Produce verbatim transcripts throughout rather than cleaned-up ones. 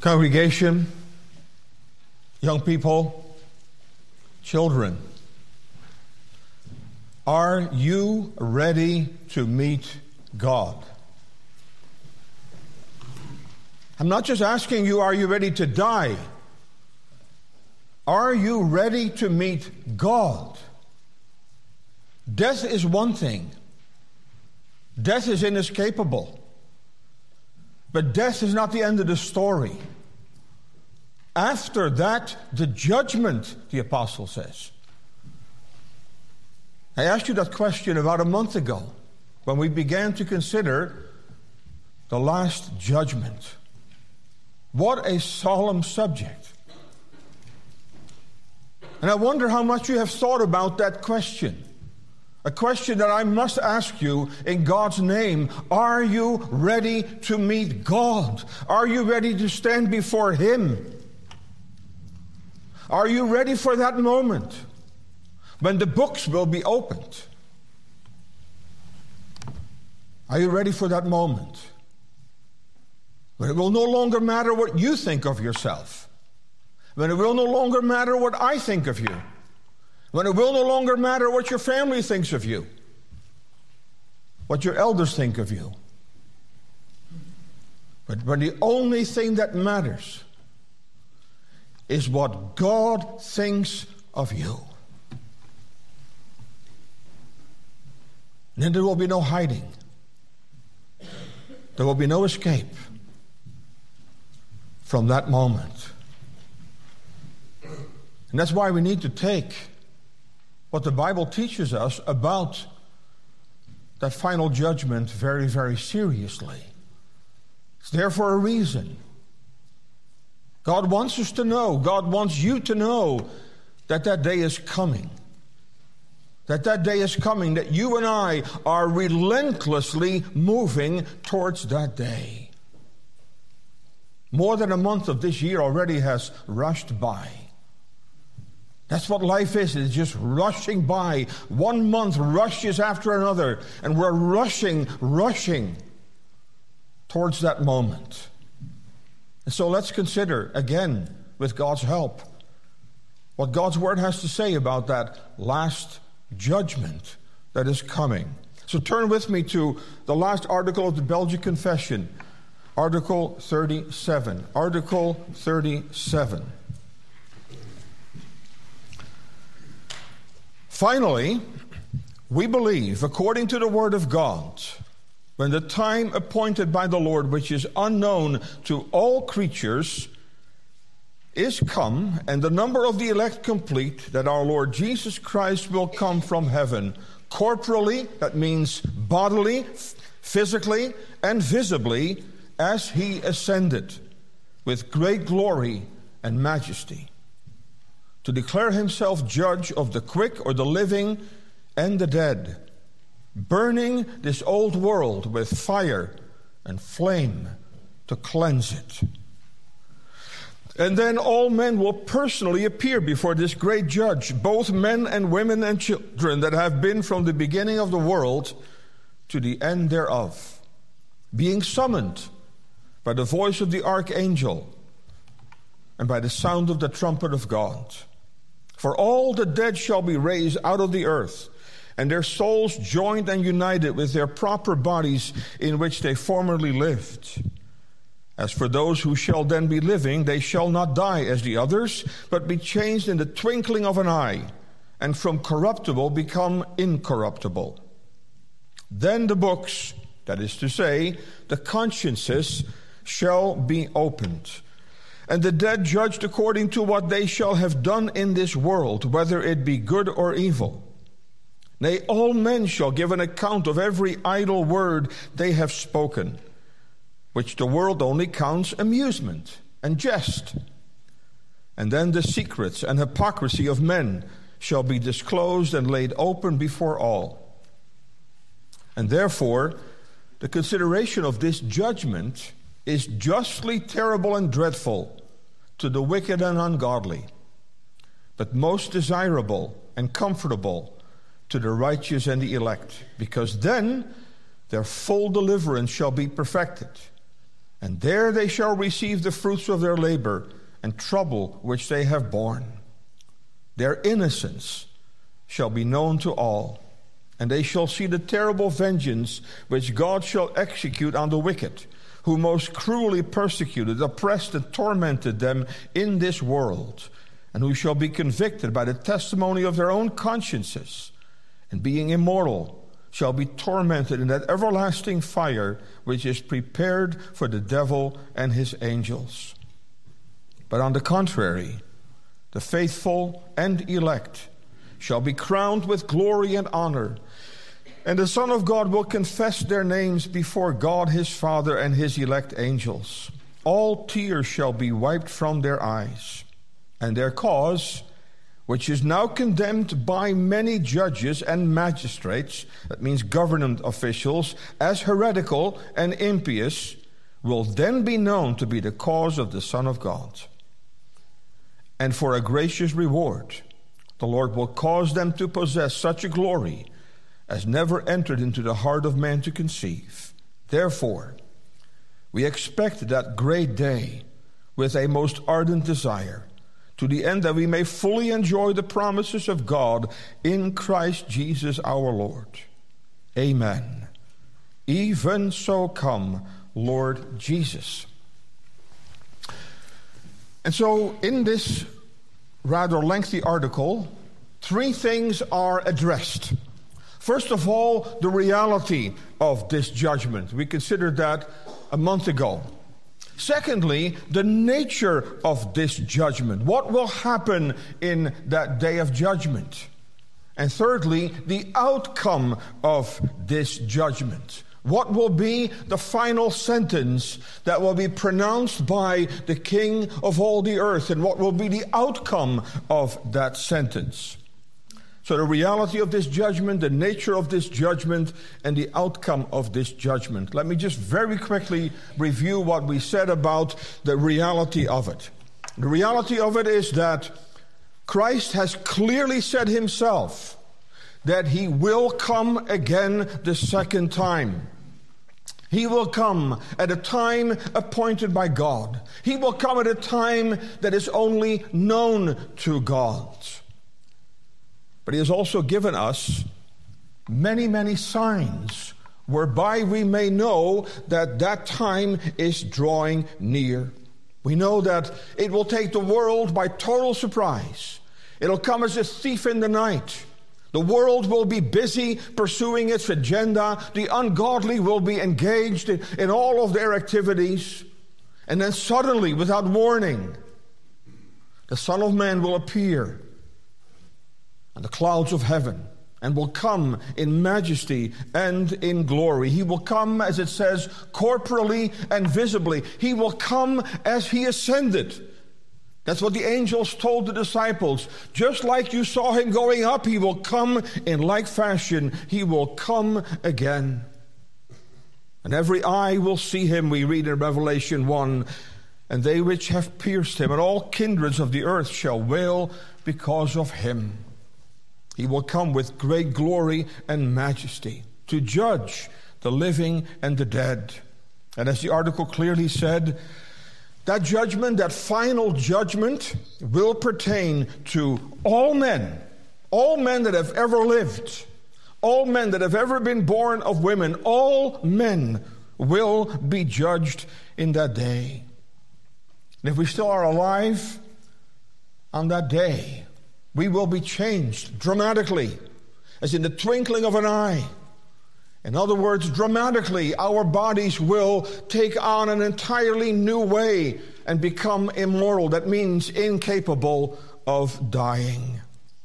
Congregation, young people, children, are you ready to meet God? I'm not just asking you, are you ready to die? Are you ready to meet God? Death is one thing. Death is inescapable. But death is not the end of the story. After that, the judgment, the apostle says. I asked you that question about a month ago when we began to consider the last judgment. What a solemn subject. And I wonder how much you have thought about that question. A question that I must ask you in God's name. Are you ready to meet God? Are you ready to stand before Him? Are you ready for that moment when the books will be opened? Are you ready for that moment when it will no longer matter what you think of yourself? When it will no longer matter what I think of you? When it will no longer matter what your family thinks of you, what your elders think of you. But when the only thing that matters is what God thinks of you. And then there will be no hiding. There will be no escape from that moment. And that's why we need to take what the Bible teaches us about that final judgment very, very seriously. It's there for a reason. God wants us to know, God wants you to know that that day is coming. That that day is coming, that you and I are relentlessly moving towards that day. More than a month of this year already has rushed by. That's what life is. It's just rushing by. One month rushes after another. And we're rushing, rushing towards that moment. And so let's consider, again, with God's help, what God's Word has to say about that last judgment that is coming. So turn with me to the last article of the Belgian Confession, Article thirty-seven. Article thirty-seven. Finally, we believe, according to the Word of God, when the time appointed by the Lord, which is unknown to all creatures, is come, and the number of the elect complete, that our Lord Jesus Christ will come from heaven, corporally, that means bodily, physically, and visibly, as He ascended, with great glory and majesty, to declare Himself judge of the quick or the living and the dead, burning this old world with fire and flame to cleanse it. And then all men will personally appear before this great judge, both men and women and children that have been from the beginning of the world to the end thereof, being summoned by the voice of the archangel and by the sound of the trumpet of God. For all the dead shall be raised out of the earth, and their souls joined and united with their proper bodies in which they formerly lived. As for those who shall then be living, they shall not die as the others, but be changed in the twinkling of an eye, and from corruptible become incorruptible. Then the books, that is to say, the consciences, shall be opened, and the dead judged according to what they shall have done in this world, whether it be good or evil. Nay, all men shall give an account of every idle word they have spoken, which the world only counts amusement and jest. And then the secrets and hypocrisy of men shall be disclosed and laid open before all. And therefore, the consideration of this judgment is justly terrible and dreadful to the wicked and ungodly, but most desirable and comfortable to the righteous and the elect, because then their full deliverance shall be perfected, and there they shall receive the fruits of their labor and trouble which they have borne. Their innocence shall be known to all, and they shall see the terrible vengeance which God shall execute on the wicked, who most cruelly persecuted, oppressed, and tormented them in this world, and who shall be convicted by the testimony of their own consciences, and being immortal, shall be tormented in that everlasting fire which is prepared for the devil and his angels. But on the contrary, the faithful and elect shall be crowned with glory and honor, and the Son of God will confess their names before God his Father and his elect angels. All tears shall be wiped from their eyes, and their cause, which is now condemned by many judges and magistrates, that means government officials, as heretical and impious, will then be known to be the cause of the Son of God. And for a gracious reward, the Lord will cause them to possess such a glory as never entered into the heart of man to conceive. Therefore, we expect that great day with a most ardent desire, to the end that we may fully enjoy the promises of God in Christ Jesus our Lord. Amen. Even so come, Lord Jesus. And so in this rather lengthy article, three things are addressed. First of all, the reality of this judgment. We considered that a month ago. Secondly, the nature of this judgment. What will happen in that day of judgment? And thirdly, the outcome of this judgment. What will be the final sentence that will be pronounced by the King of all the earth? And what will be the outcome of that sentence? So the reality of this judgment, the nature of this judgment, and the outcome of this judgment. Let me just very quickly review what we said about the reality of it. The reality of it is that Christ has clearly said himself that he will come again the second time. He will come at a time appointed by God. He will come at a time that is only known to God. But he has also given us many, many signs whereby we may know that that time is drawing near. We know that it will take the world by total surprise. It'll come as a thief in the night. The world will be busy pursuing its agenda. The ungodly will be engaged in, in all of their activities. And then suddenly, without warning, the Son of Man will appear on the clouds of heaven, and will come in majesty and in glory. He will come, as it says, corporally and visibly. He will come as he ascended. That's what the angels told the disciples. Just like you saw him going up, he will come in like fashion. He will come again. And every eye will see him, we read in Revelation one. And they which have pierced him, and all kindreds of the earth shall wail because of him. He will come with great glory and majesty to judge the living and the dead. And as the article clearly said, that judgment, that final judgment, will pertain to all men, all men that have ever lived, all men that have ever been born of women, all men will be judged in that day. And if we still are alive on that day, we will be changed dramatically, as in the twinkling of an eye. In other words, dramatically, our bodies will take on an entirely new way and become immortal. That means incapable of dying.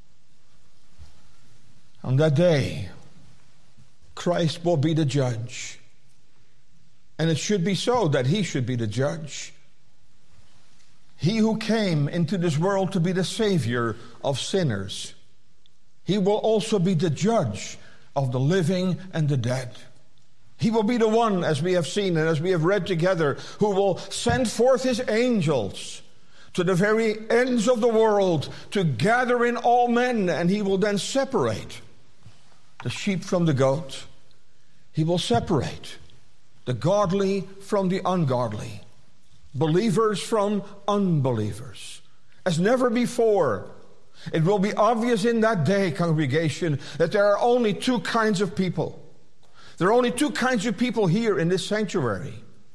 On that day, Christ will be the judge. And it should be so that he should be the judge. He who came into this world to be the Savior of sinners, he will also be the judge of the living and the dead. He will be the one, as we have seen and as we have read together, who will send forth his angels to the very ends of the world to gather in all men, and he will then separate the sheep from the goat. He will separate the godly from the ungodly, believers from unbelievers. As never before, it will be obvious in that day, congregation, that there are only two kinds of people. There are only two kinds of people here in this sanctuary.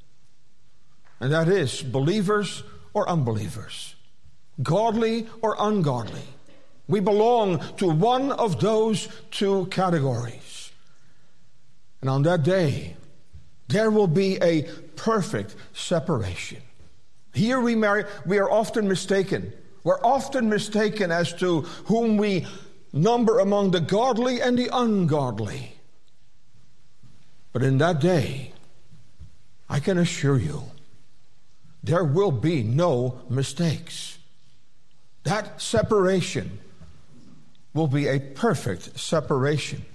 And that is believers or unbelievers, godly or ungodly. We belong to one of those two categories. And on that day, there will be a perfect separation. Here we, marry, we are often mistaken. We're often mistaken as to whom we number among the godly and the ungodly. But in that day, I can assure you, there will be no mistakes. That separation will be a perfect separation.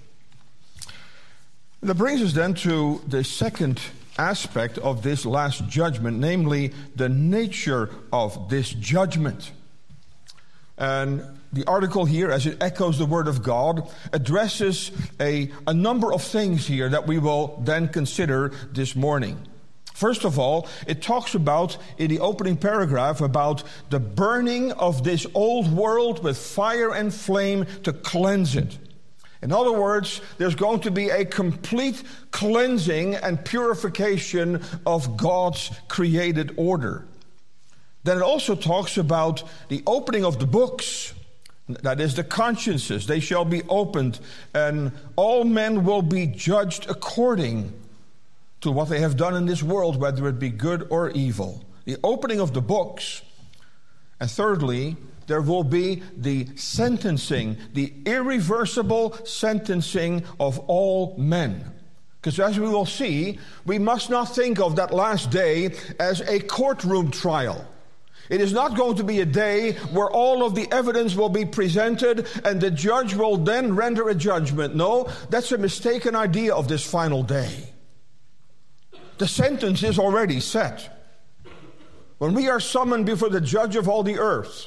That brings us then to the second aspect of this last judgment, namely the nature of this judgment. And the article here, as it echoes the Word of God, addresses a, a number of things here that we will then consider this morning. First of all, it talks about, in the opening paragraph, about the burning of this old world with fire and flame to cleanse it. In other words, there's going to be a complete cleansing and purification of God's created order. Then it also talks about the opening of the books, that is the consciences. They shall be opened, and all men will be judged according to what they have done in this world, whether it be good or evil. The opening of the books. And thirdly, there will be the sentencing, the irreversible sentencing of all men. Because as we will see, we must not think of that last day as a courtroom trial. It is not going to be a day where all of the evidence will be presented and the judge will then render a judgment. No, that's a mistaken idea of this final day. The sentence is already set. When we are summoned before the judge of all the earth,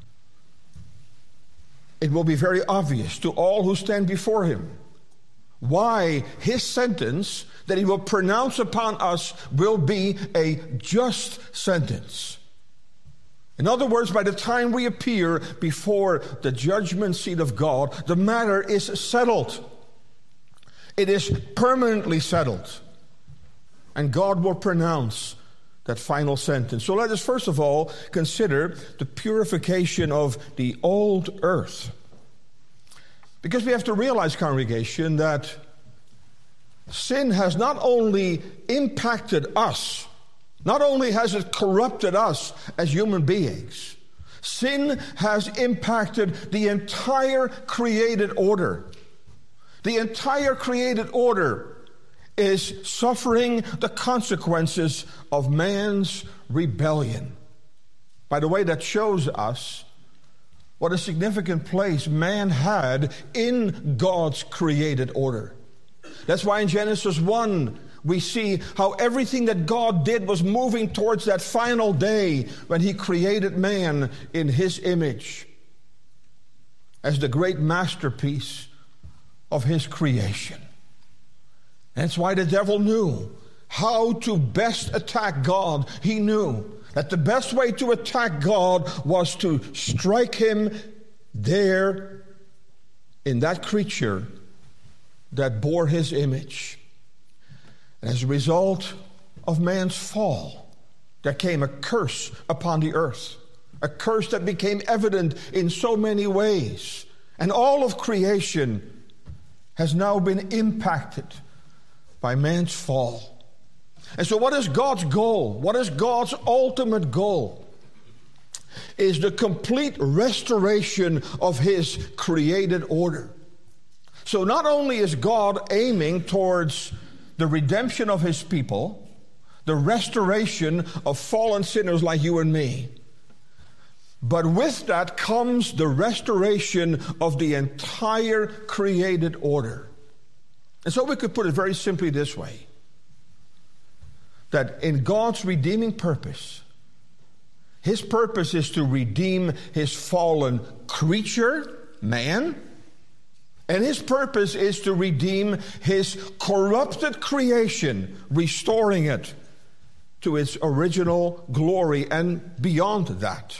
it will be very obvious to all who stand before him why his sentence that he will pronounce upon us will be a just sentence. In other words, by the time we appear before the judgment seat of God, the matter is settled. It is permanently settled. And God will pronounce that final sentence. So let us first of all consider the purification of the old earth. Because we have to realize, congregation, that sin has not only impacted us, not only has it corrupted us as human beings, sin has impacted the entire created order. The entire created order is suffering the consequences of man's rebellion. By the way, that shows us what a significant place man had in God's created order. That's why in Genesis one, we see how everything that God did was moving towards that final day when he created man in his image as the great masterpiece of his creation. That's why the devil knew how to best attack God. He knew that the best way to attack God was to strike him there in that creature that bore his image. And as a result of man's fall, there came a curse upon the earth, a curse that became evident in so many ways. And all of creation has now been impacted by man's fall. And so what is God's goal? What is God's ultimate goal? Is the complete restoration of his created order. So not only is God aiming towards the redemption of his people, the restoration of fallen sinners like you and me, but with that comes the restoration of the entire created order. And so we could put it very simply this way, that in God's redeeming purpose, his purpose is to redeem his fallen creature, man, And his purpose is to redeem his corrupted creation, restoring it to its original glory and beyond that.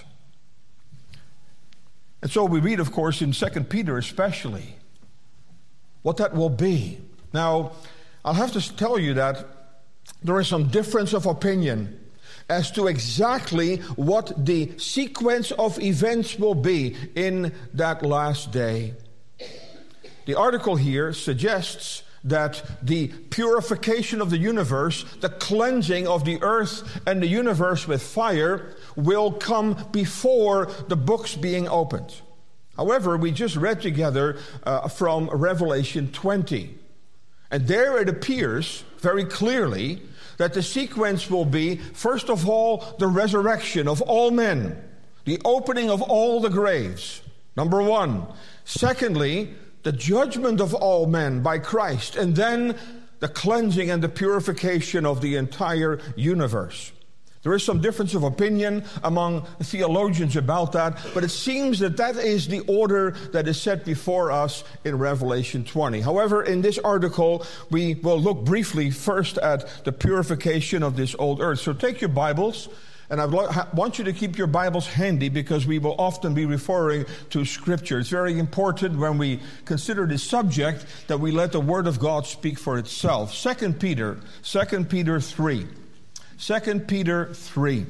And so we read, of course, in Second Peter especially, what that will be. Now, I'll have to tell you that there is some difference of opinion as to exactly what the sequence of events will be in that last day. The article here suggests that the purification of the universe, the cleansing of the earth and the universe with fire, will come before the books being opened. However, we just read together uh, from Revelation twenty. And there it appears very clearly that the sequence will be, first of all, the resurrection of all men, the opening of all the graves, number one. Secondly, the judgment of all men by Christ, and then the cleansing and the purification of the entire universe. There is some difference of opinion among theologians about that, but it seems that that is the order that is set before us in Revelation twenty. However, in this article, we will look briefly first at the purification of this old earth. So take your Bibles, and I want you to keep your Bibles handy because we will often be referring to Scripture. It's very important when we consider this subject that we let the Word of God speak for itself. Second Peter, Second Peter three. Second Peter three.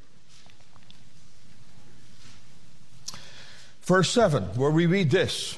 Verse seven, where we read this.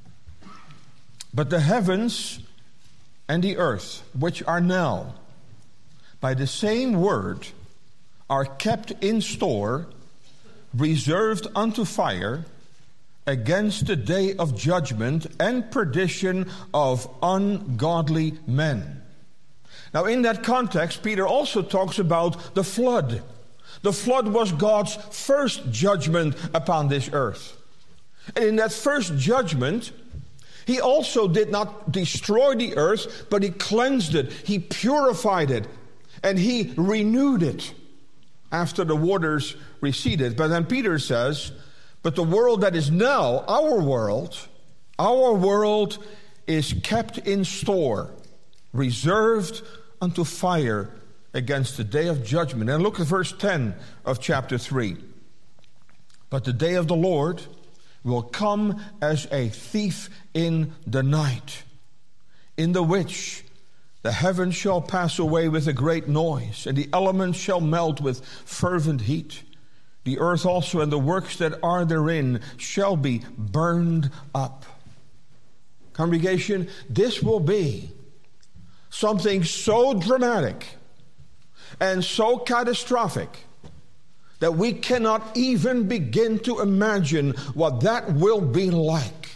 But the heavens and the earth, which are now, by the same word, are kept in store, reserved unto fire, against the day of judgment and perdition of ungodly men. Now, in that context, Peter also talks about the flood. The flood was God's first judgment upon this earth. And in that first judgment, he also did not destroy the earth, but he cleansed it, he purified it, and he renewed it after the waters receded. But then Peter says, but the world that is now, our world, our world is kept in store, reserved unto fire against the day of judgment. And look at verse ten of chapter three. But the day of the Lord will come as a thief in the night, in the which the heavens shall pass away with a great noise, and the elements shall melt with fervent heat. The earth also and the works that are therein shall be burned up. Congregation, this will be something so dramatic and so catastrophic that we cannot even begin to imagine what that will be like.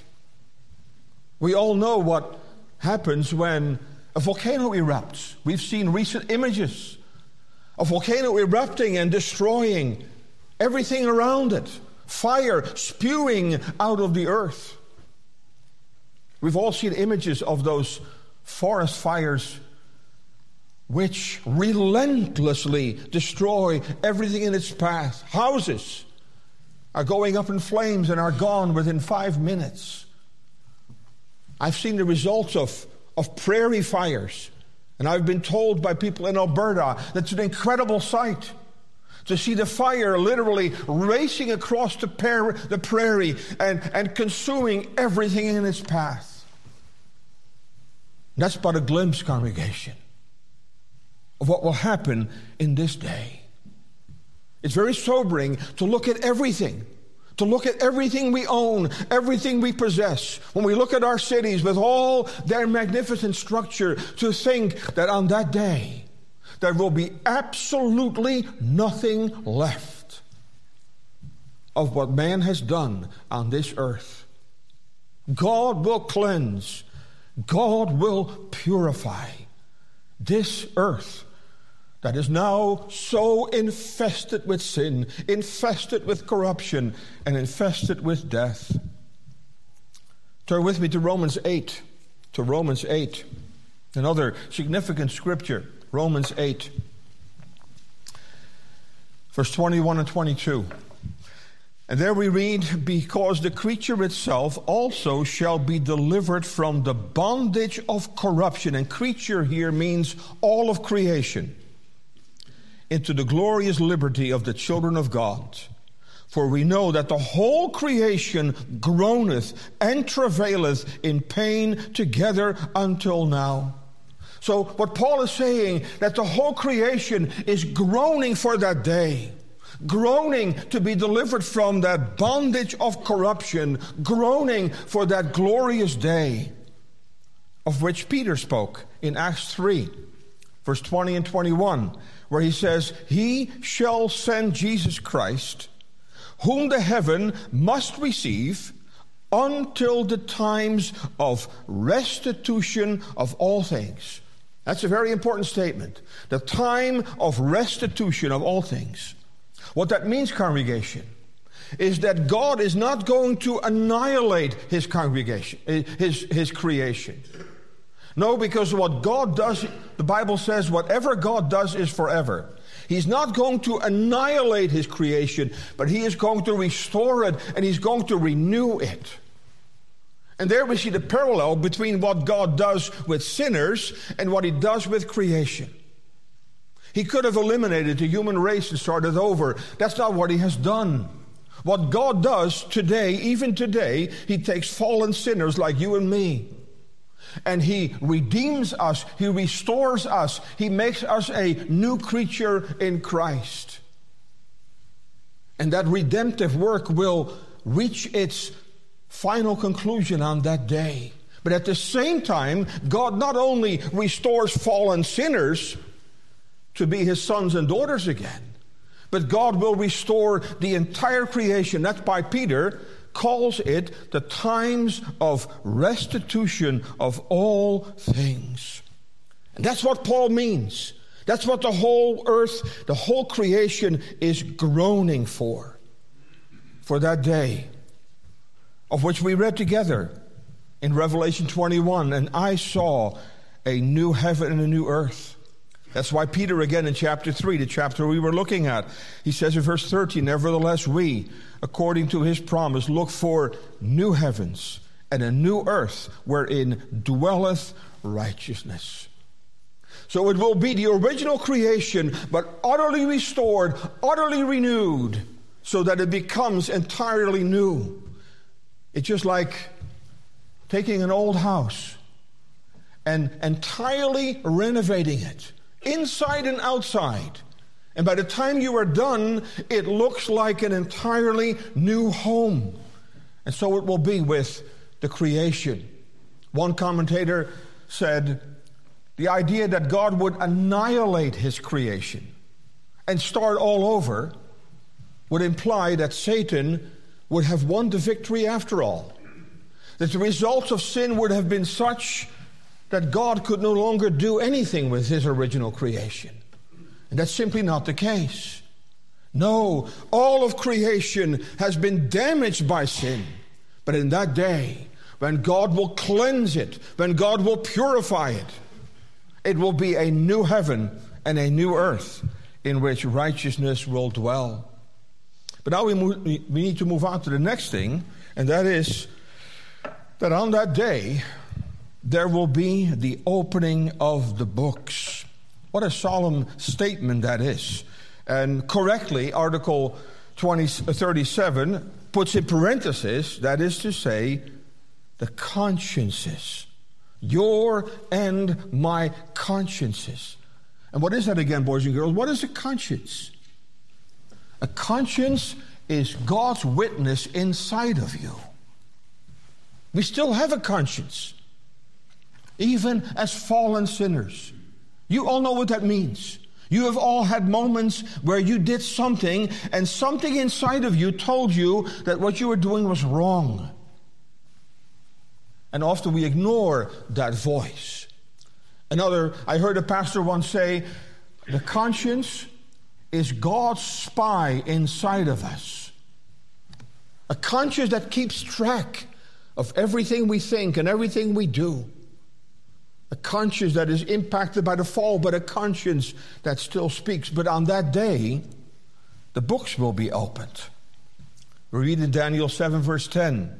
We all know what happens when a volcano erupts. We've seen recent images of volcano erupting and destroying everything around it. Fire spewing out of the earth. We've all seen images of those forest fires which relentlessly destroy everything in its path. Houses are going up in flames and are gone within five minutes. I've seen the results of, of prairie fires, and I've been told by people in Alberta that it's an incredible sight to see the fire literally racing across the, par- the prairie and, and consuming everything in its path. That's but a glimpse, congregation, of what will happen in this day. It's very sobering to look at everything, to look at everything we own, everything we possess. When we look at our cities with all their magnificent structure, to think that on that day there will be absolutely nothing left of what man has done on this earth. God will cleanse. God will purify this earth that is now so infested with sin, infested with corruption, and infested with death. Turn with me to Romans eight, to Romans eight, another significant scripture, Romans eight, verse twenty-one and twenty-two. And there we read, because the creature itself also shall be delivered from the bondage of corruption. And creature here means all of creation, into the glorious liberty of the children of God. For we know that the whole creation groaneth and travaileth in pain together until now. So what Paul is saying, that the whole creation is groaning for that day. Groaning to be delivered from that bondage of corruption. Groaning for that glorious day of which Peter spoke in Acts three, verse twenty and twenty-one, where he says, He shall send Jesus Christ, whom the heaven must receive until the times of restitution of all things. That's a very important statement. The time of restitution of all things. What that means, congregation, is that God is not going to annihilate his congregation, his, his creation. No, because what God does, the Bible says, whatever God does is forever. He's not going to annihilate his creation, but he is going to restore it, and he's going to renew it. And there we see the parallel between what God does with sinners and what he does with creation. He could have eliminated the human race and started over. That's not what he has done. What God does today, even today, he takes fallen sinners like you and me, and he redeems us, he restores us, he makes us a new creature in Christ. And that redemptive work will reach its final conclusion on that day. But at the same time, God not only restores fallen sinners to be his sons and daughters again, but God will restore the entire creation. That's why Peter calls it the times of restitution of all things. And that's what Paul means. That's what the whole earth, the whole creation is groaning for. For that day, of which we read together in Revelation twenty-one, and I saw a new heaven and a new earth. That's why Peter, again in chapter three, the chapter we were looking at, he says in verse thirteen, Nevertheless we, according to his promise, look for new heavens and a new earth wherein dwelleth righteousness. So it will be the original creation, but utterly restored, utterly renewed, so that it becomes entirely new. It's just like taking an old house and entirely renovating it, inside and outside. And by the time you are done, it looks like an entirely new home. And so it will be with the creation. One commentator said, the idea that God would annihilate his creation and start all over would imply that Satan would have won the victory after all. That the results of sin would have been such that God could no longer do anything with his original creation. And that's simply not the case. No, all of creation has been damaged by sin. But in that day, when God will cleanse it, when God will purify it, it will be a new heaven and a new earth in which righteousness will dwell. But now we, move, we need to move on to the next thing, and that is that on that day, there will be the opening of the books. What a solemn statement that is. And correctly, Article twenty, thirty-seven puts in parentheses, that is to say, the consciences. Your and my consciences. And what is that again, boys and girls? What is a conscience? A conscience is God's witness inside of you. We still have a conscience, even as fallen sinners. You all know what that means. You have all had moments where you did something, and something inside of you told you that what you were doing was wrong. And often we ignore that voice. Another, I heard a pastor once say, the conscience is God's spy inside of us. A conscience that keeps track of everything we think and everything we do. A conscience that is impacted by the fall, but a conscience that still speaks. But on that day, the books will be opened. We read in Daniel seven, verse ten,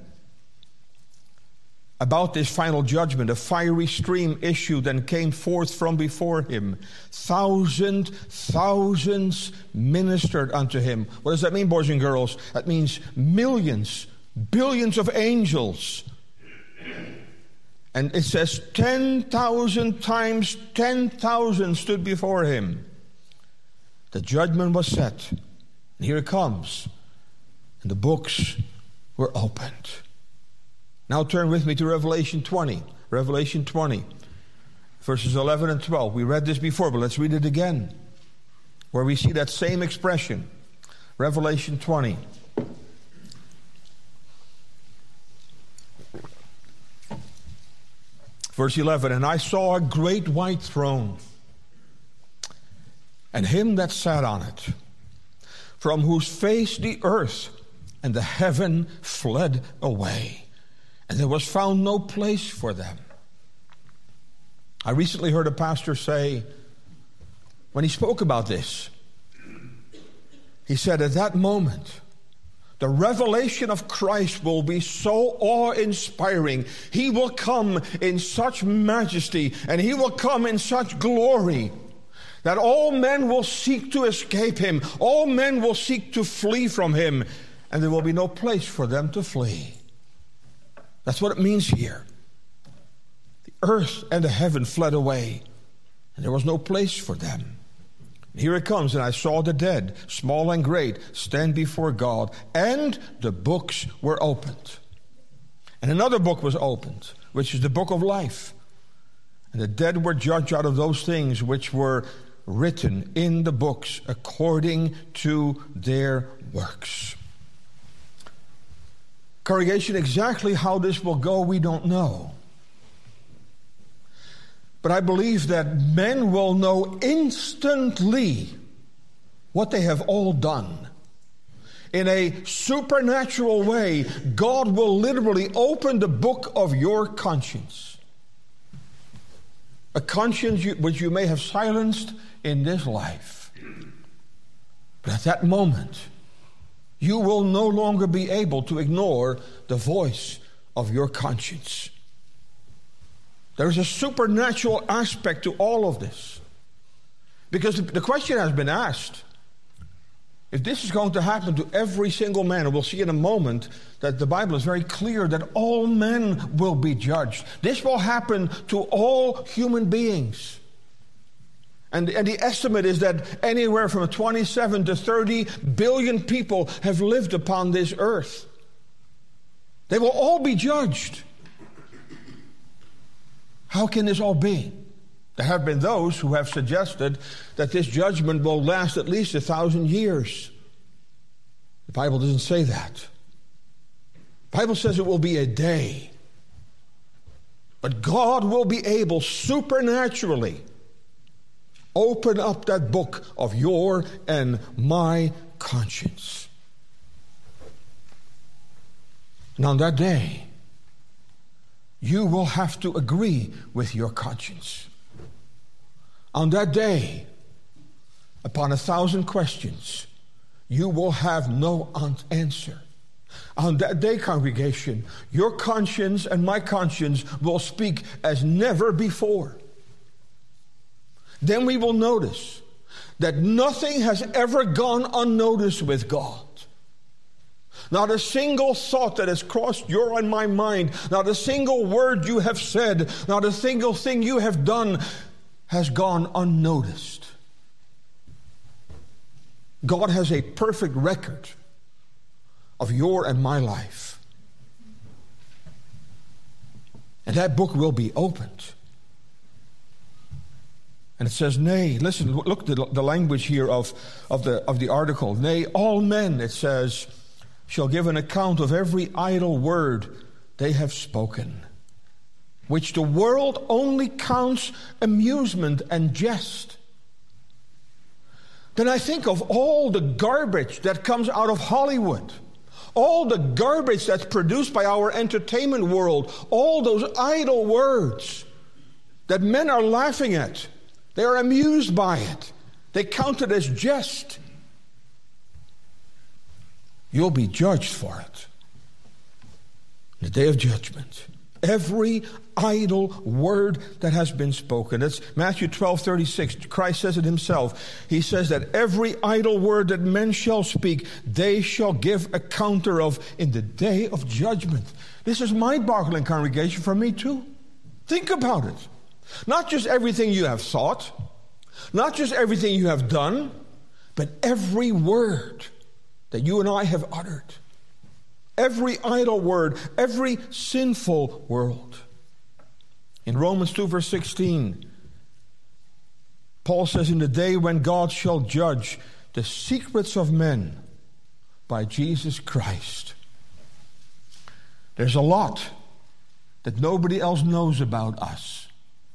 about this final judgment. A fiery stream issued and came forth from before him. Thousand thousands ministered unto him. What does that mean, boys and girls? That means millions, billions of angels. And it says ten thousand times ten thousand stood before him. The judgment was set. And here it comes. And the books were opened. Now turn with me to Revelation twenty. Revelation twenty, verses eleven and twelve. We read this before, but let's read it again, where we see that same expression. Revelation twenty. Verse eleven, and I saw a great white throne, and him that sat on it, from whose face the earth and the heaven fled away, and there was found no place for them. I recently heard a pastor say, when he spoke about this, he said at that moment, the revelation of Christ will be so awe-inspiring. He will come in such majesty, and he will come in such glory, that all men will seek to escape him. All men will seek to flee from him, and there will be no place for them to flee. That's what it means here. The earth and the heaven fled away, and there was no place for them. And here it comes, and I saw the dead, small and great, stand before God, and the books were opened. And another book was opened, which is the book of life. And the dead were judged out of those things which were written in the books according to their works. Congregation, exactly how this will go, we don't know. But I believe that men will know instantly what they have all done. In a supernatural way, God will literally open the book of your conscience. A conscience which you may have silenced in this life. But at that moment, you will no longer be able to ignore the voice of your conscience. There is a supernatural aspect to all of this. Because the question has been asked, if this is going to happen to every single man, and we'll see in a moment that the Bible is very clear that all men will be judged. This will happen to all human beings. And, and the estimate is that anywhere from twenty-seven to thirty billion people have lived upon this earth. They will all be judged. How can this all be? There have been those who have suggested that this judgment will last at least a thousand years. The Bible doesn't say that. The Bible says it will be a day. But God will be able supernaturally open up that book of your and my conscience. And on that day, you will have to agree with your conscience. On that day, upon a thousand questions, you will have no answer. On that day, congregation, your conscience and my conscience will speak as never before. Then we will notice that nothing has ever gone unnoticed with God. Not a single thought that has crossed your and my mind, not a single word you have said, not a single thing you have done has gone unnoticed. God has a perfect record of your and my life. And that book will be opened. And it says, nay, listen, look at the, the language here of, of, the, of the article. Nay, all men, it says, shall give an account of every idle word they have spoken, which the world only counts amusement and jest. Then I think of all the garbage that comes out of Hollywood, all the garbage that's produced by our entertainment world, all those idle words that men are laughing at. They are amused by it. They count it as jest. You'll be judged for it. The day of judgment. Every idle word that has been spoken. That's Matthew twelve thirty-six. Christ says it himself. He says that every idle word that men shall speak, they shall give a counter of in the day of judgment. This is mind-boggling, congregation, for me too. Think about it. Not just everything you have thought, not just everything you have done, but every word that you and I have uttered. Every idle word, every sinful word. In Romans two verse sixteen, Paul says, in the day when God shall judge the secrets of men by Jesus Christ. There's a lot that nobody else knows about us.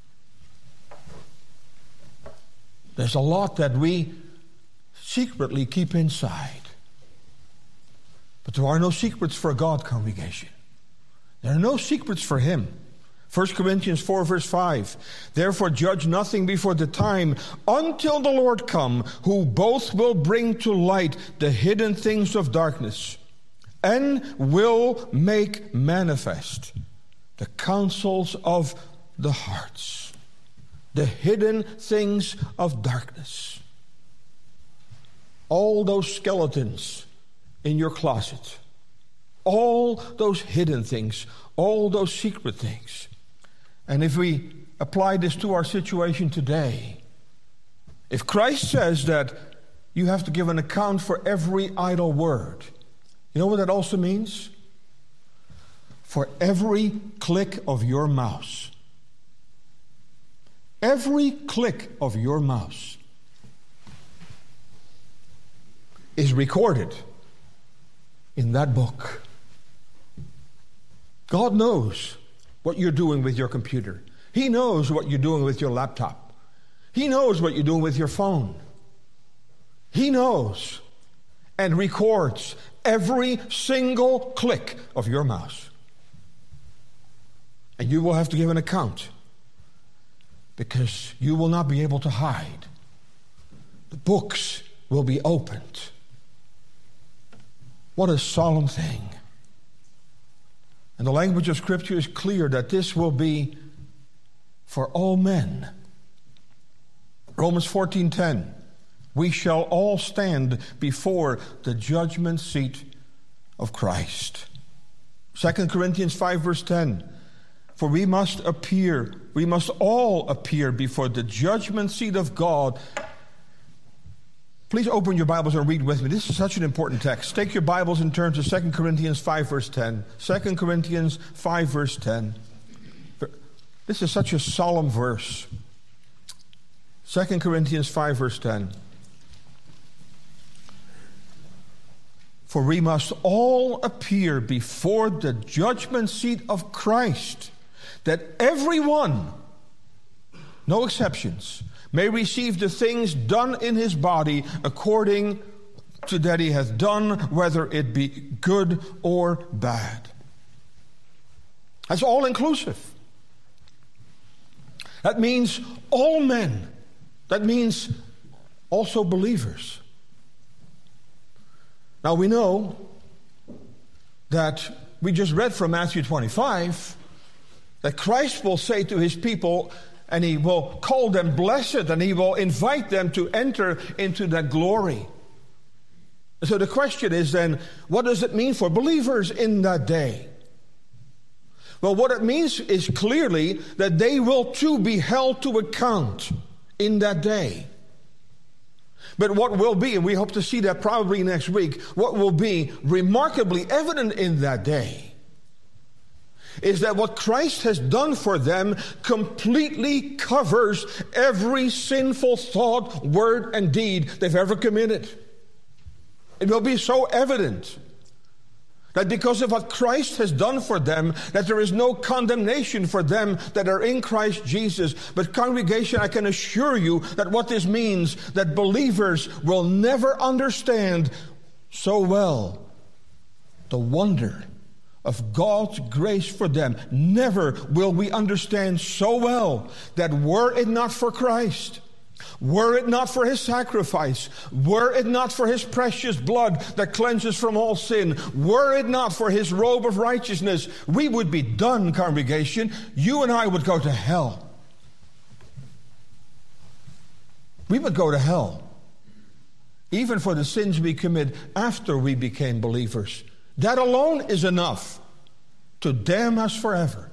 There's a lot that we secretly keep inside. But there are no secrets for God, congregation. There are no secrets for Him. First Corinthians four verse five. Therefore judge nothing before the time until the Lord come, who both will bring to light the hidden things of darkness and will make manifest the counsels of the hearts. The hidden things of darkness. All those skeletons in your closet. All those hidden things. All those secret things. And if we apply this to our situation today, if Christ says that you have to give an account for every idle word, you know what that also means? For every click of your mouse. Every click of your mouse is recorded in that book. God knows what you're doing with your computer. He knows what you're doing with your laptop. He knows what you're doing with your phone. He knows and records every single click of your mouse. And you will have to give an account, because you will not be able to hide. The books will be opened. What a solemn thing. And the language of Scripture is clear that this will be for all men. Romans fourteen ten. We shall all stand before the judgment seat of Christ. Second Corinthians five verse ten. For we must appear, we must all appear before the judgment seat of God. Please open your Bibles and read with me. This is such an important text. Take your Bibles and turn to Second Corinthians five verse ten. Second Corinthians five verse ten. This is such a solemn verse. Second Corinthians five verse ten. For we must all appear before the judgment seat of Christ, that everyone, no exceptions, may receive the things done in his body according to that he hath done, whether it be good or bad. That's all inclusive. That means all men. That means also believers. Now we know that we just read from Matthew twenty-five that Christ will say to his people, and he will call them blessed, and he will invite them to enter into that glory. So the question is then, what does it mean for believers in that day? Well, what it means is clearly that they will too be held to account in that day. But what will be, and we hope to see that probably next week, what will be remarkably evident in that day is that what Christ has done for them completely covers every sinful thought, word, and deed they've ever committed. It will be so evident that because of what Christ has done for them, that there is no condemnation for them that are in Christ Jesus. But congregation, I can assure you that what this means, that believers will never understand so well the wonder of God's grace for them. Never will we understand so well that were it not for Christ, Were it not for his sacrifice, were it not for his precious blood that cleanses from all sin, were it not for his robe of righteousness, we would be done, congregation. You and I would go to hell. We would go to hell, even for the sins we commit after we became believers. That alone is enough to damn us forever.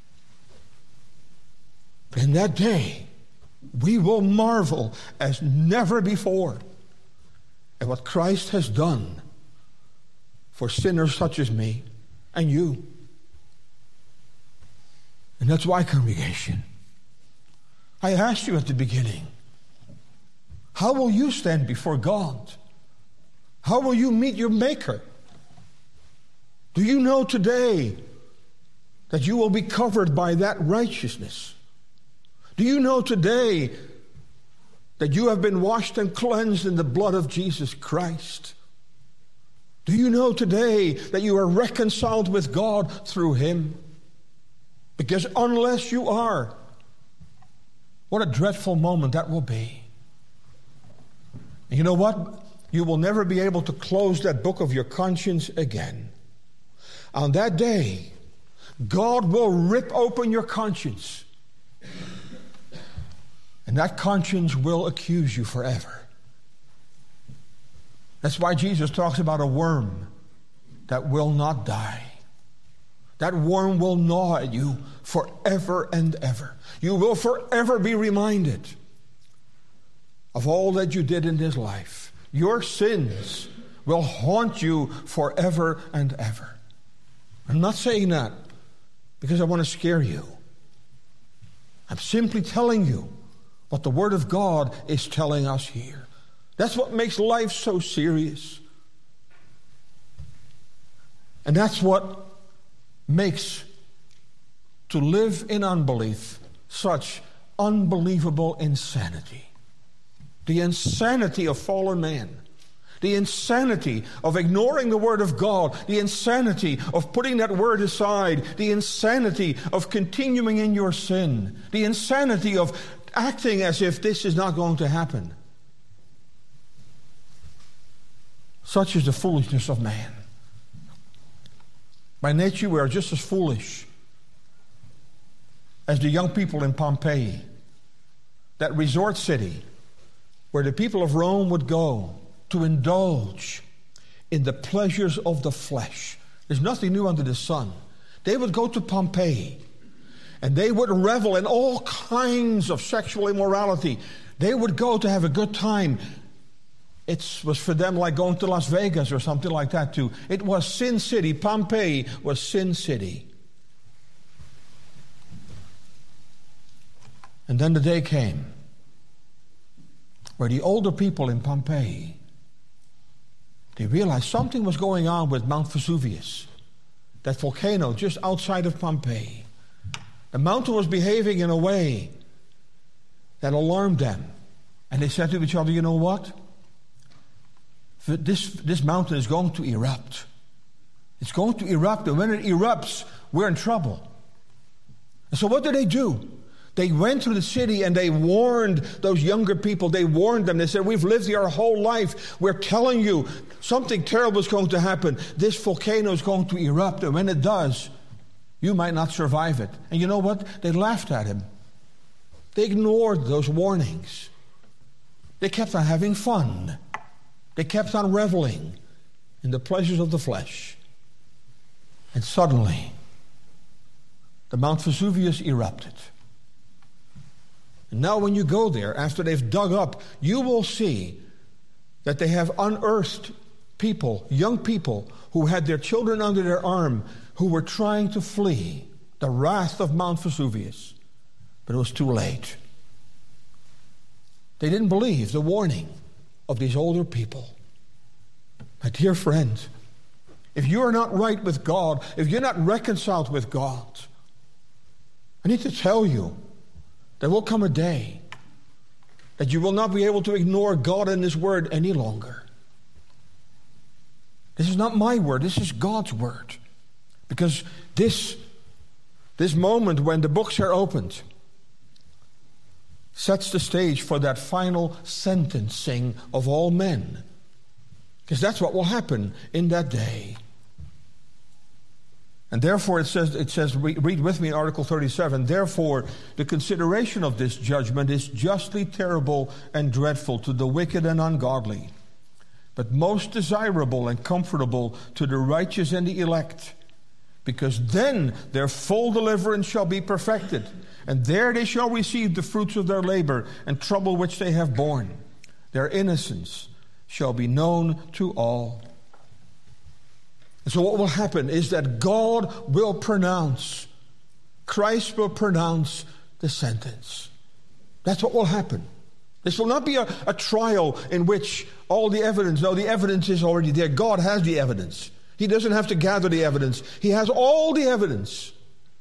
But in that day, we will marvel as never before at what Christ has done for sinners such as me and you. And that's why, congregation, I asked you at the beginning, how will you stand before God? How will you meet your Maker? Do you know today that you will be covered by that righteousness? Do you know today that you have been washed and cleansed in the blood of Jesus Christ? Do you know today that you are reconciled with God through Him? Because unless you are, what a dreadful moment that will be. And you know what? You will never be able to close that book of your conscience again. On that day, God will rip open your conscience. And that conscience will accuse you forever. That's why Jesus talks about a worm that will not die. That worm will gnaw at you forever and ever. You will forever be reminded of all that you did in this life. Your sins will haunt you forever and ever. I'm not saying that because I want to scare you. I'm simply telling you what the Word of God is telling us here. That's what makes life so serious. And that's what makes to live in unbelief such unbelievable insanity. The insanity of fallen man. The insanity of ignoring the Word of God. The insanity of putting that Word aside. The insanity of continuing in your sin. The insanity of acting as if this is not going to happen. Such is the foolishness of man. By nature, we are just as foolish as the young people in Pompeii, that resort city where the people of Rome would go to indulge in the pleasures of the flesh. There's nothing new under the sun. They would go to Pompeii and they would revel in all kinds of sexual immorality. They would go to have a good time. It was for them like going to Las Vegas or something like that too. It was Sin City. Pompeii was Sin City. And then the day came where the older people in Pompeii, they realized something was going on with Mount Vesuvius, that volcano just outside of Pompeii. The mountain was behaving in a way that alarmed them. And they said to each other, you know what? This, this mountain is going to erupt. It's going to erupt, and when it erupts, we're in trouble. And so what did they do? They went to the city and they warned those younger people. They warned them. They said, we've lived here our whole life. We're telling you something terrible is going to happen. This volcano is going to erupt, and when it does, you might not survive it. And you know what? They laughed at him. They ignored those warnings. They kept on having fun. They kept on reveling in the pleasures of the flesh. And suddenly, the Mount Vesuvius erupted. And now when you go there, after they've dug up, you will see that they have unearthed people, young people, who had their children under their arm, who were trying to flee the wrath of Mount Vesuvius. But it was too late. They didn't believe the warning of these older people. My dear friend, if you are not right with God, if you're not reconciled with God, I need to tell you, there will come a day that you will not be able to ignore God and His Word any longer. This is not my word, this is God's word. Because this, this moment when the books are opened, sets the stage for that final sentencing of all men. Because that's what will happen in that day. And therefore it says, it says, read with me in Article thirty-seven, therefore the consideration of this judgment is justly terrible and dreadful to the wicked and ungodly, but most desirable and comfortable to the righteous and the elect, because then their full deliverance shall be perfected, and there they shall receive the fruits of their labor and trouble which they have borne. Their innocence shall be known to all. And so what will happen is that God will pronounce, Christ will pronounce the sentence. That's what will happen. This will not be a, a trial in which all the evidence, no, the evidence is already there. God has the evidence. He doesn't have to gather the evidence. He has all the evidence.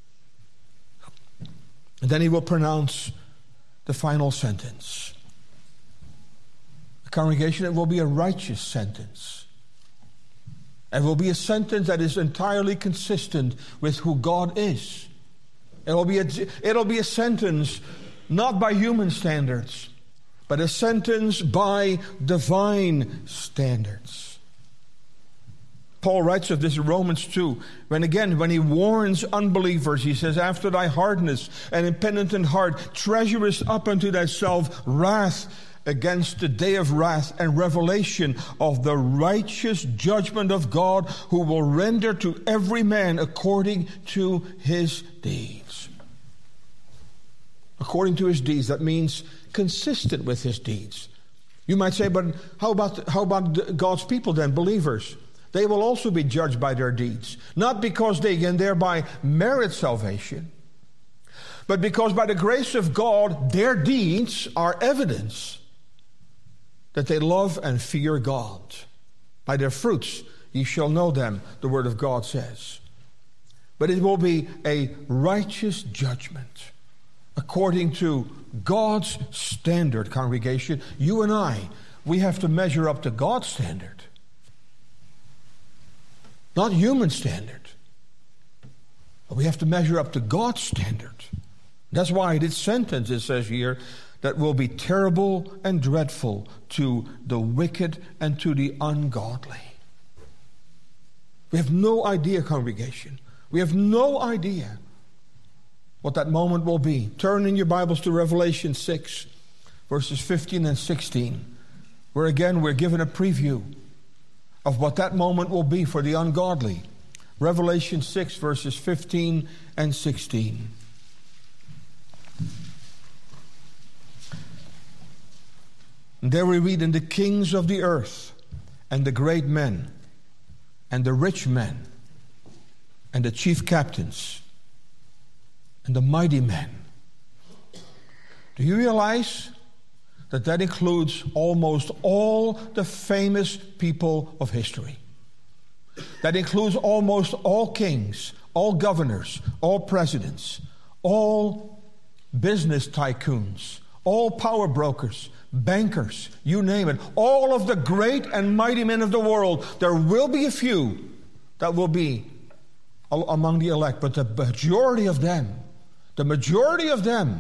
And then he will pronounce the final sentence. The congregation, it will be a righteous sentence. It will be a sentence that is entirely consistent with who God is. It will be a, it'll be a sentence not by human standards, but a sentence by divine standards. Paul writes of this in Romans two, when again, when he warns unbelievers, he says, after thy hardness and impenitent heart, treasurest up unto thyself wrath against the day of wrath and revelation of the righteous judgment of God, who will render to every man according to his deeds. According to his deeds, that means consistent with his deeds. You might say, but how about, how about God's people then, believers? They will also be judged by their deeds. Not because they can thereby merit salvation, but because by the grace of God, their deeds are evidence that they love and fear God. By their fruits ye shall know them, the Word of God says. But it will be a righteous judgment according to God's standard, congregation. You and I, we have to measure up to God's standard. Not human standard. But we have to measure up to God's standard. That's why this sentence, it says here, that will be terrible and dreadful to the wicked and to the ungodly. We have no idea, congregation. We have no idea what that moment will be. Turn in your Bibles to Revelation six, verses fifteen and sixteen, where again we're given a preview of what that moment will be for the ungodly. Revelation six, verses fifteen and sixteen. And there we read, and the kings of the earth, and the great men, and the rich men, and the chief captains, and the mighty men. Do you realize that that includes almost all the famous people of history? That includes almost all kings, all governors, all presidents, all business tycoons, all power brokers, bankers, you name it. All of the great and mighty men of the world. There will be a few that will be among the elect, but the majority of them, the majority of them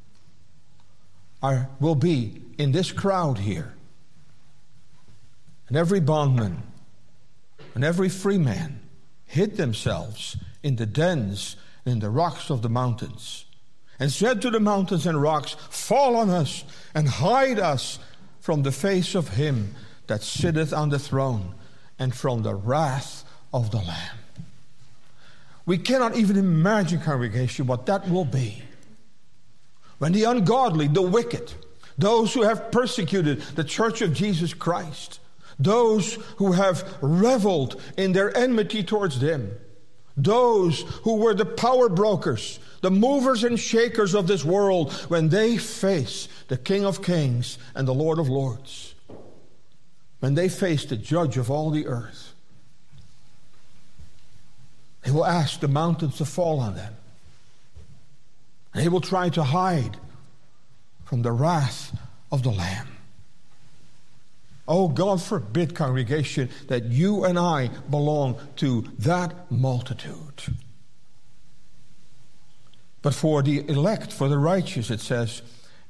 are, will be in this crowd here. And every bondman and every free man hid themselves in the dens and in the rocks of the mountains, and said to the mountains and rocks, fall on us and hide us from the face of him that sitteth on the throne and from the wrath of the Lamb. We cannot even imagine, congregation, what that will be. When the ungodly, the wicked, those who have persecuted the church of Jesus Christ, those who have reveled in their enmity towards them, those who were the power brokers, the movers and shakers of this world, when they face the King of Kings and the Lord of Lords, when they face the Judge of all the earth, they will ask the mountains to fall on them. They will try to hide from the wrath of the Lamb. Oh, God forbid, congregation, that you and I belong to that multitude. But for the elect, for the righteous, it says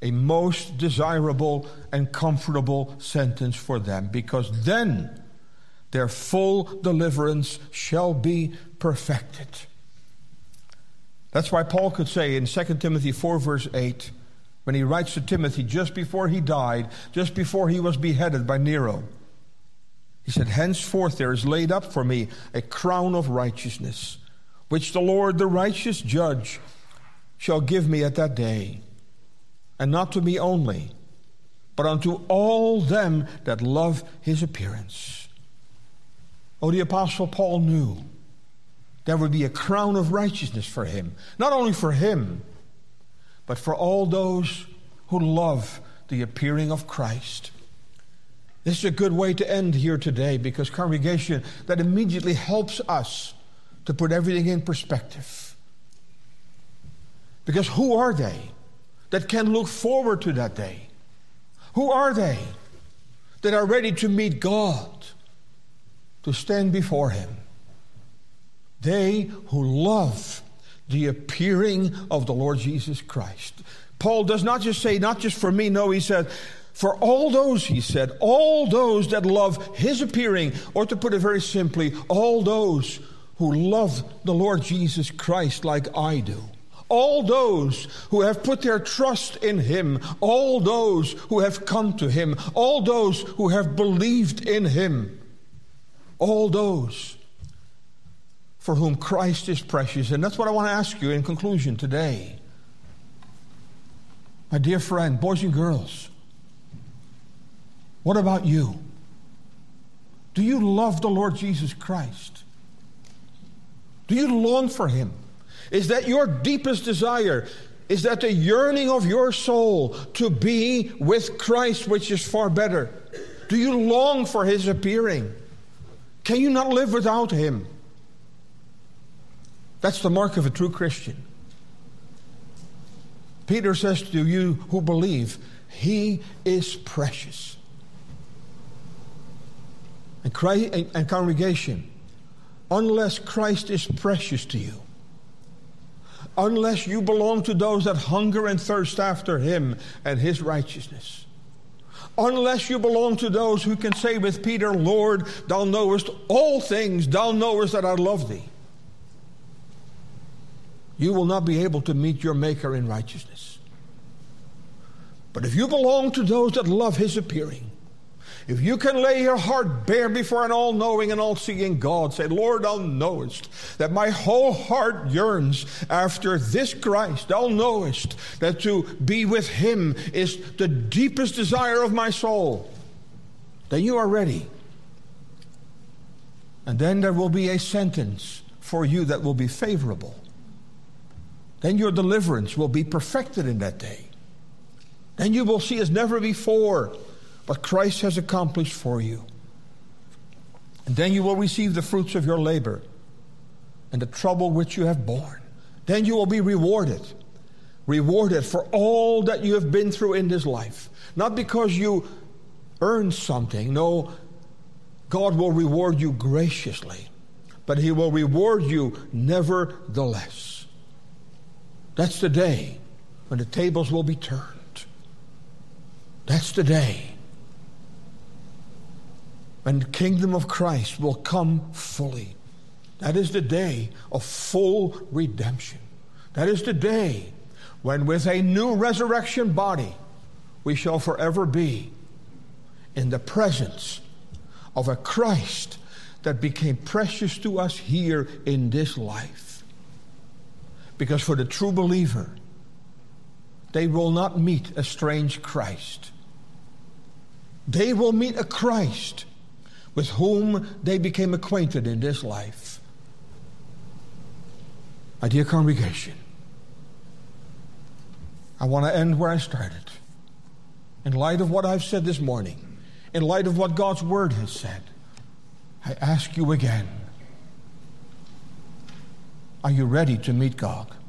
a most desirable and comfortable sentence for them, because then their full deliverance shall be perfected. That's why Paul could say in Second Timothy four, verse eight, when he writes to Timothy just before he died, just before he was beheaded by Nero, he said, "Henceforth there is laid up for me a crown of righteousness, which the Lord, the righteous judge, shall give me at that day, and not to me only, but unto all them that love his appearance." Oh, the Apostle Paul knew there would be a crown of righteousness for him, not only for him, but for all those who love the appearing of Christ. This is a good way to end here today, because, congregation, that immediately helps us to put everything in perspective. Because who are they that can look forward to that day? Who are they that are ready to meet God, to stand before him? They who love the appearing of the Lord Jesus Christ. Paul does not just say, not just for me, no, he said, for all those, he said, all those that love his appearing, or to put it very simply, all those who love the Lord Jesus Christ like I do. All those who have put their trust in him, all those who have come to him, all those who have believed in him, all those for whom Christ is precious. And that's what I want to ask you in conclusion today. My dear friend, boys and girls, what about you? Do you love the Lord Jesus Christ? Do you long for him? Is that your deepest desire? Is that the yearning of your soul to be with Christ, which is far better? Do you long for his appearing? Can you not live without him? That's the mark of a true Christian. Peter says to you who believe, he is precious. And, Christ, and, and congregation, unless Christ is precious to you, unless you belong to those that hunger and thirst after him and his righteousness, unless you belong to those who can say with Peter, Lord, thou knowest all things, thou knowest that I love thee, you will not be able to meet your Maker in righteousness. But if you belong to those that love his appearing, if you can lay your heart bare before an all-knowing and all-seeing God, say, Lord, thou knowest that my whole heart yearns after this Christ. Thou knowest that to be with him is the deepest desire of my soul. Then you are ready. And then there will be a sentence for you that will be favorable. Then your deliverance will be perfected in that day. Then you will see as never before what Christ has accomplished for you. And then you will receive the fruits of your labor and the trouble which you have borne. Then you will be rewarded. Rewarded for all that you have been through in this life. Not because you earned something. No, God will reward you graciously. But he will reward you nevertheless. That's the day when the tables will be turned. That's the day when the kingdom of Christ will come fully. That is the day of full redemption. That is the day when with a new resurrection body we shall forever be in the presence of a Christ that became precious to us here in this life. Because for the true believer, they will not meet a strange Christ. They will meet a Christ with whom they became acquainted in this life. My dear congregation, I want to end where I started. In light of what I've said this morning, in light of what God's Word has said, I ask you again, are you ready to meet God?